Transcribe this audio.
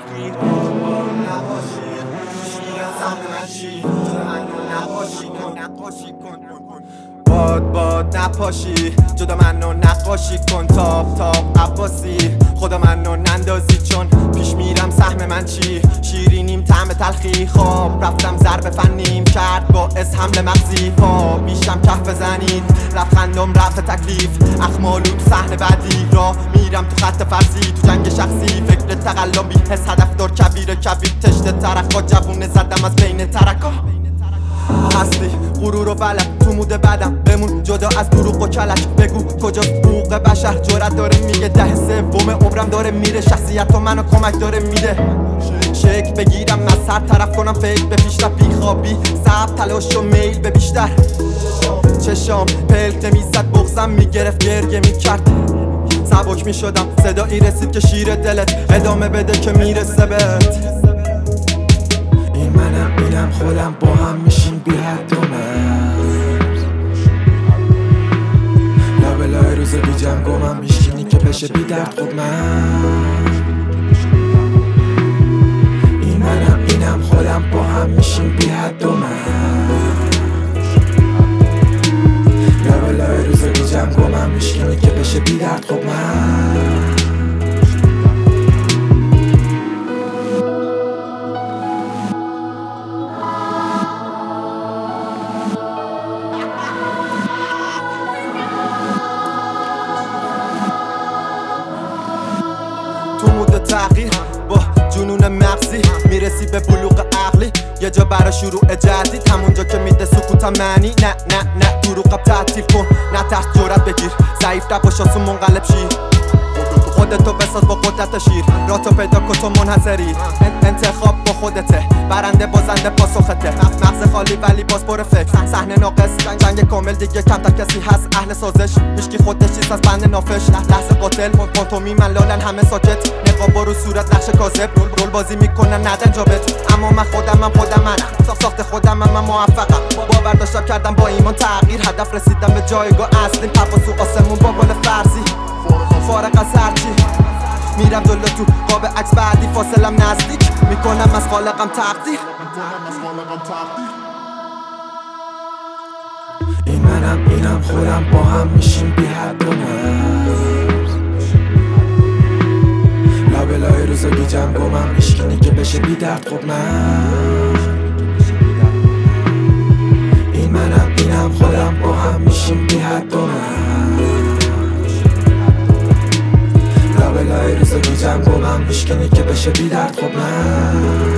تلخی نباشی شیرم سهم من چی نقاشی کن باد نپاشی جدا منو نقاشی کن تاب عباسی خدا منو نندازی چون پیش میرم سهم من چی شیرینیم طعم تلخی خواب رفتم ضرب فنیم کرد باعث حمل مغزی پا بیشم کف بزنید لبخندم رفت تکلیف اخمالو تو صحنه بعدی را میرم تو خط فرضی تو جنگ شخصی فکر تقلم بی حس هدفدار کبیر تشت ترک با جوونه زدم از بین ترکا هستی غرور و بلد تو مود بدم بمون جدا از دروغ و کلک بگو کجا حقوق بشر جرأت داره میگه 10/3 عمرم داره میره شخصیت و منو کمک داره میده شک بگیرم از سر طرف کنم فکر به پیشرفت بیخوابی صبر تلاش و میل به بیشتر چشام پلک نمیزد بغزم میگرفت گریه میکرد سبک میشدم صدایی رسید که شیر دلت ادامه بده که میرسه بهت این منم اینم خودم با هم میشیم بی حد و مرز لابلای روز بی جمع گمم میشینی که بشه بی درد خود من این منم اینم خودم با هم میشیم بی حد و مرز لابلای روز بی جمع گمم میشینی که بشه بی درد خود من تو مود تغییر با جنون مغزی میرسی به بلوغ عقلی یه جا برای شروع جدید همونجا که میده سکوتم معنی نه دروغم تعطیل کن نه ترس جرأت بگیر ضعیف نباش آسون منقلب شیر خودتو بساز با قدرت شیر راه تو پیدا کن تو منحصری انتخاب با خودته برنده بازنده پاسخته مغز خالی ولی باز پر فکر صحنه ناقص جنگ کامل دیگه کمتر کسی هست اهل سازش هیچکی خودش چیز از بند نافش لحظه قاتل پانتومی من لالن همه ساکت نقاب رو صورت نقش کاذب رول بازی میکنن ندن جابت اما من خودمم ساخت خودمم من موفقم باور داشتم کردم با ایمان تغییر هدف رسیدم به جایگاه اصلی پرواز تو آسمون با بال فرضی فارغ از هرچی میرم جلو تو قاب عکس بعدی فاصلم نزدیک میکنم از خالقم تقدیر این منم اینم خودم با هم میشیم بی حد و مرز لابلای روزا بی جمع گمم میشکنی که بشه بی درد خود من این منم اینم خودم با هم میشیم بی حد و مرز لابلای روزا بی جمع گمم میشکنی که بشه بی درد خود من